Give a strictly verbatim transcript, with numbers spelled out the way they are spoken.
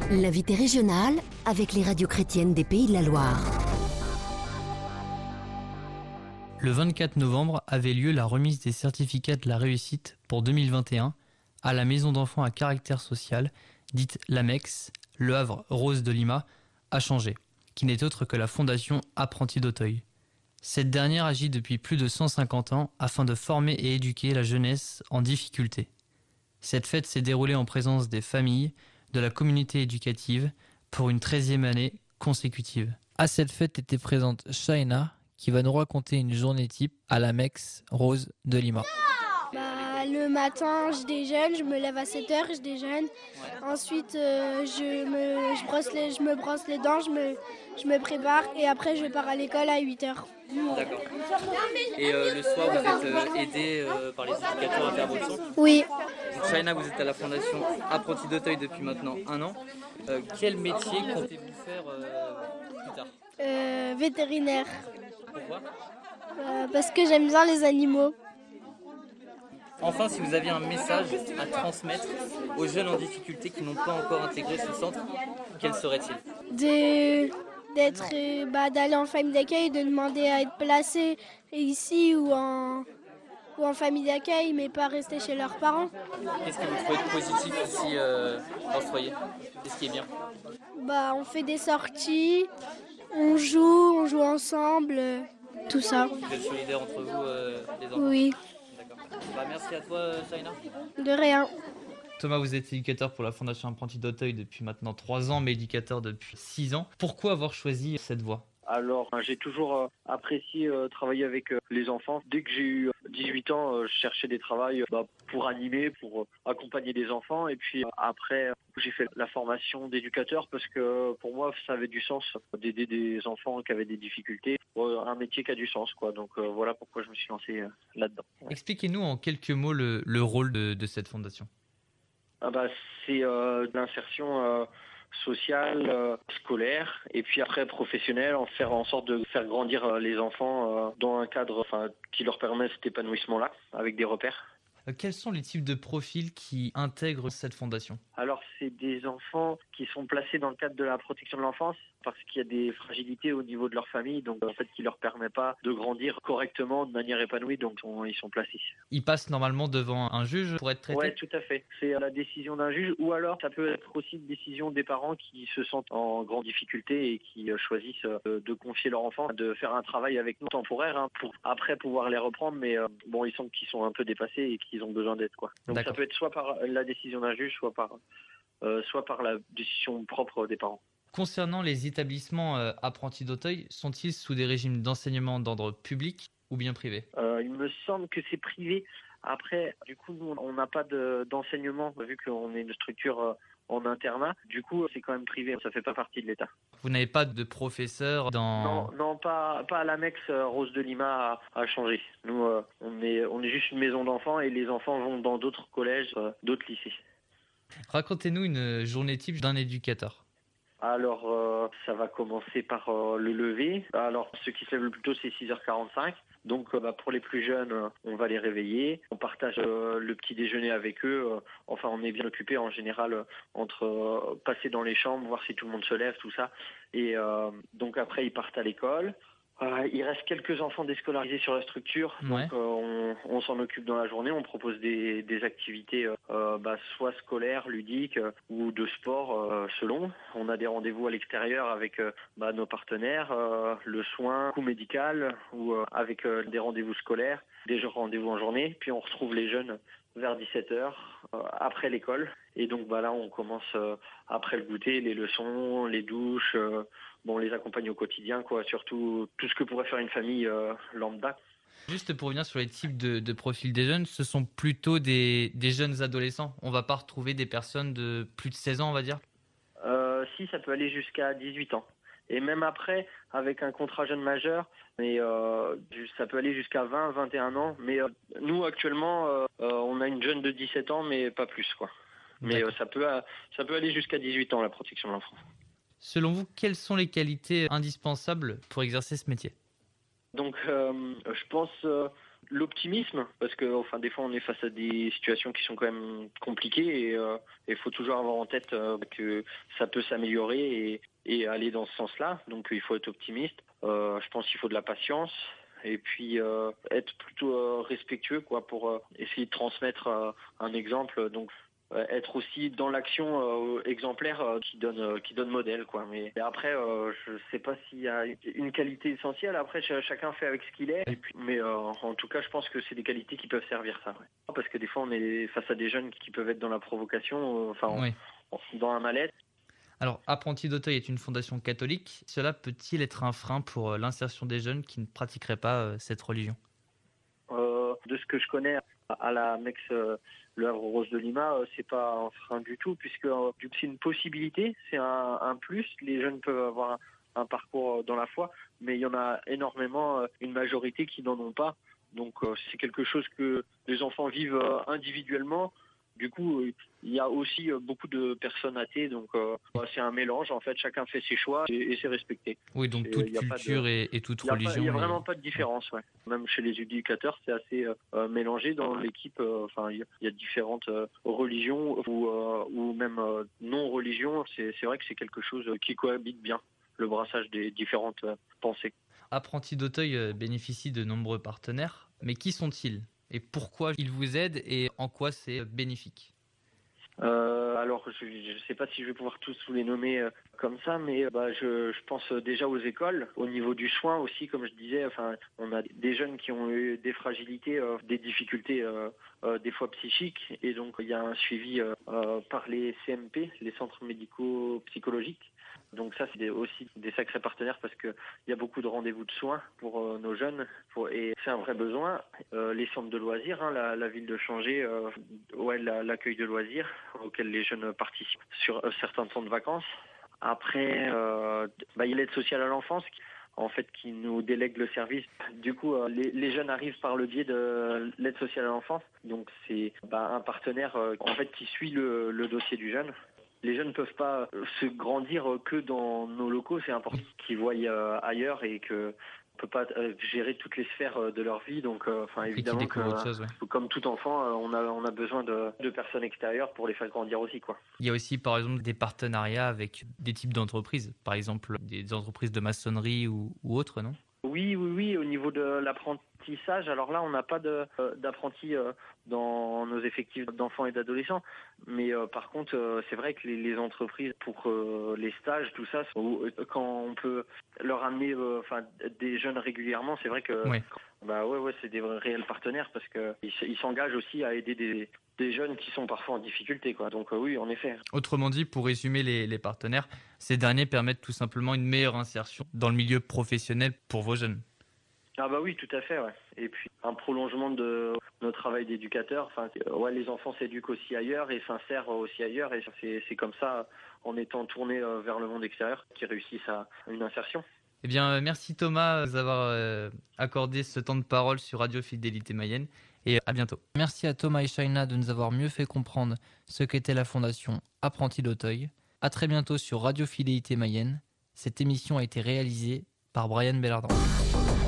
L'invité régional avec les radios chrétiennes des Pays de la Loire. Le vingt-quatre novembre avait lieu la remise des certificats de la réussite pour deux mille vingt et un à la maison d'enfants à caractère social, dite l'AMEX, Le Havre Rose de Lima, à Changé, qui n'est autre que la fondation Apprentis d'Auteuil. Cette dernière agit depuis plus de cent cinquante ans afin de former et éduquer la jeunesse en difficulté. Cette fête s'est déroulée en présence des familles, de la communauté éducative, pour une treizième année consécutive. À cette fête était présente Shaina, qui va nous raconter une journée type à l'AMEX Rose de Lima. Bah, le matin, je déjeune, je me lève à sept heures, je déjeune. Ensuite, euh, je, me, je, brosse les, je me brosse les dents, je me, je me prépare et après, je pars à l'école à huit heures. D'accord. Et euh, le soir, vous êtes euh, aidé euh, par les éducateurs à faire vos leçons ? Oui. Donc, Shaina, vous êtes à la fondation Apprentis d'Auteuil depuis maintenant un an. Euh, quel métier comptez-vous faire euh, plus tard ? Euh, vétérinaire. Pourquoi ? Euh, parce que j'aime bien les animaux. Enfin, si vous aviez un message à transmettre aux jeunes en difficulté qui n'ont pas encore intégré ce centre, quel serait-il ? De, d'être, euh, bah, d'aller en famille d'accueil, de demander à être placé ici ou en, ou en famille d'accueil, mais pas rester chez leurs parents. Qu'est-ce que vous trouvez de positif ici euh, dans ce foyer ? Qu'est-ce qui est bien ? Bah, on fait des sorties, on joue, on joue ensemble, euh, tout ça. Vous êtes solidaires entre vous, euh, les enfants ? Oui, D'accord. Bah, merci à toi, Shaina. de rien. Thomas, vous êtes éducateur pour la Fondation Apprentis d'Auteuil depuis maintenant trois ans, mais éducateur depuis six ans. Pourquoi avoir choisi cette voie ? Alors, j'ai toujours euh, apprécié euh, travailler avec euh, les enfants. Dès que j'ai eu dix-huit ans, euh, je cherchais des travails euh, bah, pour animer, pour euh, accompagner des enfants. Et puis euh, après, euh, j'ai fait la formation d'éducateur parce que euh, pour moi, ça avait du sens d'aider des enfants qui avaient des difficultés. Euh, un métier qui a du sens, quoi. Donc euh, voilà pourquoi je me suis lancé euh, là-dedans. Ouais. Expliquez-nous en quelques mots le, le rôle de, de cette fondation. Ah bah, c'est euh, de l'insertion euh, sociale, euh, scolaire et puis après professionnelle, en faire en sorte de faire grandir euh, les enfants euh, dans un cadre enfin, qui leur permet cet épanouissement-là, avec des repères. Euh, Quels sont les types de profils qui intègrent cette fondation ? Alors c'est des enfants qui sont placés dans le cadre de la protection de l'enfance parce qu'il y a des fragilités au niveau de leur famille, donc en fait qui leur permet pas de grandir correctement de manière épanouie, donc on, ils sont placés. Ils passent normalement devant un juge pour être traités ? Ouais, tout à fait. C'est la décision d'un juge ou alors ça peut être aussi une décision des parents qui se sentent en grande difficulté et qui choisissent de confier leur enfant, de faire un travail avec nous temporaire hein, pour après pouvoir les reprendre, mais euh, bon, ils sentent qu'ils sont un peu dépassés et qu'ils ont besoin d'aide, quoi. Donc D'accord. ça peut être soit par la décision d'un juge, soit par euh, soit par la décision propre des parents. Concernant les établissements euh, Apprentis d'Auteuil, sont-ils sous des régimes d'enseignement d'ordre public ou bien privé ? euh, Il me semble que c'est privé. Après, du coup, nous, on n'a pas de, d'enseignement, vu qu'on est une structure euh, en internat. Du coup, c'est quand même privé, ça fait pas partie de l'État. Vous n'avez pas de professeur dans... Non, non, pas, pas à l'Amex euh, Rose de Lima à, à changer. Nous, euh, on est, on est juste une maison d'enfants et les enfants vont dans d'autres collèges, euh, d'autres lycées. Racontez-nous une journée type d'un éducateur. Alors, euh, ça va commencer par euh, le lever. Alors, ceux qui se lèvent le plus tôt, c'est six heures quarante-cinq. Donc, euh, bah, pour les plus jeunes, euh, on va les réveiller. On partage euh, le petit déjeuner avec eux. Euh, enfin, on est bien occupé en général euh, entre euh, passer dans les chambres, voir si tout le monde se lève, tout ça. Et euh, donc, après, ils partent à l'école. Euh, il reste quelques enfants déscolarisés sur la structure, donc Ouais. euh, on, on s'en occupe dans la journée, on propose des, des activités euh, bah, soit scolaires, ludiques euh, ou de sport euh, selon. On a des rendez-vous à l'extérieur avec euh, bah, nos partenaires, euh, le soin ou médical ou euh, avec euh, des rendez-vous scolaires, des rendez-vous en journée, puis on retrouve les jeunes vers dix-sept heures euh, après l'école. Et donc bah, là on commence euh, après le goûter, les leçons, les douches, euh, bon, on les accompagne au quotidien, quoi, surtout tout ce que pourrait faire une famille euh, lambda. Juste pour revenir sur les types de, de profils des jeunes, ce sont plutôt des, des jeunes adolescents. On ne va pas retrouver des personnes de plus de seize ans, on va dire. Euh, si, ça peut aller jusqu'à dix-huit ans. Et même après, avec un contrat jeune majeur, mais euh, ça peut aller jusqu'à vingt, vingt et un ans. Mais euh, nous, actuellement, euh, euh, on a une jeune de dix-sept ans, mais pas plus, quoi. Mais euh, ça peut, euh, ça peut aller jusqu'à dix-huit ans, la protection de l'enfant. Selon vous, quelles sont les qualités indispensables pour exercer ce métier ? Donc, euh, je pense euh, L'optimisme, parce que enfin des fois on est face à des situations qui sont quand même compliquées et il euh, faut toujours avoir en tête euh, que ça peut s'améliorer et, et aller dans ce sens-là. Donc il faut être optimiste. Euh, je pense qu'il faut de la patience et puis euh, être plutôt euh, respectueux quoi pour euh, essayer de transmettre euh, un exemple. Donc Euh, être aussi dans l'action euh, exemplaire euh, qui donne euh, qui donne modèle quoi. Mais et après euh, je sais pas s'il y a une qualité essentielle. Après ch- chacun fait avec ce qu'il est. Et puis, mais euh, en tout cas je pense que c'est des qualités qui peuvent servir ça. Ouais. Parce que des fois on est face à des jeunes qui peuvent être dans la provocation, euh, enfin Oui. dans un malaise. Alors, Apprentis d'Auteuil est une fondation catholique. Cela peut-il être un frein pour euh, l'insertion des jeunes qui ne pratiqueraient pas euh, cette religion ? Euh, de ce que je connais à la Mex euh, Le Havre Rose de Lima, euh, c'est pas un frein du tout puisque euh, c'est une possibilité, c'est un, un plus. Les jeunes peuvent avoir un, un parcours dans la foi, mais il y en a énormément, euh, une majorité qui n'en ont pas. Donc euh, c'est quelque chose que les enfants vivent euh, individuellement. Du coup, euh, il y a aussi euh, beaucoup de personnes athées, donc euh, c'est un mélange. En fait, chacun fait ses choix et, et c'est respecté. Oui, donc Et, toute y a pas culture de... et, et toute Il n'y a, religion. pas, y a est... vraiment pas de différence. Ouais. Même chez les éducateurs, c'est assez euh, mélangé dans l'équipe. Enfin, euh, il y, y a différentes euh, religions ou, euh, ou même euh, non-religions. C'est, c'est vrai que c'est quelque chose qui cohabite bien, le brassage des différentes euh, pensées. Apprentis d'Auteuil bénéficie de nombreux partenaires, mais qui sont-ils ? Et pourquoi ils vous aident et en quoi c'est bénéfique ? Euh, alors, je ne sais pas si je vais pouvoir tous vous les nommer euh, comme ça, mais euh, bah, je, je pense déjà aux écoles, au niveau du soin aussi, comme je disais. Enfin, on a des jeunes qui ont eu des fragilités, euh, des difficultés, euh, euh, des fois psychiques, et donc il y a un suivi euh, euh, par les C M P, les centres médico-psychologiques. Donc ça, c'est des, aussi des sacrés partenaires parce qu'il y a beaucoup de rendez-vous de soins pour euh, nos jeunes pour, et c'est un vrai besoin. Euh, les centres de loisirs, hein, la, la ville de Changé, euh, ouais, la, l'accueil de loisirs auquel les jeunes participent sur euh, certains temps de vacances. Après, euh, bah, il y a l'aide sociale à l'enfance qui, en fait, qui nous délègue le service. Du coup, euh, les, les jeunes arrivent par le biais de l'aide sociale à l'enfance. Donc c'est bah, un partenaire euh, en fait qui suit le, le dossier du jeune. Les jeunes ne peuvent pas se grandir que dans nos locaux, c'est important qu'ils voient ailleurs et qu'on ne peut pas gérer toutes les sphères de leur vie. Donc, enfin, évidemment, que, chose, ouais. comme tout enfant, on a, on a besoin de, de personnes extérieures pour les faire grandir aussi, quoi. Il y a aussi, par exemple, des partenariats avec des types d'entreprises, par exemple des entreprises de maçonnerie ou, ou autres, non ? Oui, oui, oui, au niveau de l'apprentissage, alors là, on n'a pas de, euh, d'apprentis euh, dans nos effectifs d'enfants et d'adolescents, mais euh, par contre, euh, c'est vrai que les, les entreprises, pour euh, les stages, tout ça, euh, quand on peut leur amener euh, enfin, des jeunes régulièrement, c'est vrai que Ouais. bah, ouais, ouais, c'est des vrais, réels partenaires parce qu'ils ils s'engagent aussi à aider des, des jeunes qui sont parfois en difficulté, quoi. Donc euh, oui, en effet. Autrement dit, pour résumer les, les partenaires, ces derniers permettent tout simplement une meilleure insertion dans le milieu professionnel pour vos jeunes. Ah bah oui, tout à fait, ouais. Et puis un prolongement de notre travail d'éducateur. Enfin, ouais, les enfants s'éduquent aussi ailleurs et s'insèrent aussi ailleurs. Et c'est, c'est comme ça, en étant tournés vers le monde extérieur, qu'ils réussissent à une insertion. Eh bien, merci Thomas d'avoir euh, accordé ce temps de parole sur Radio Fidélité Mayenne et à bientôt. Merci à Thomas et Shaina de nous avoir mieux fait comprendre ce qu'était la fondation Apprentis d'Auteuil. À très bientôt sur Radio Fidélité Mayenne. Cette émission a été réalisée par Brian Bellardan.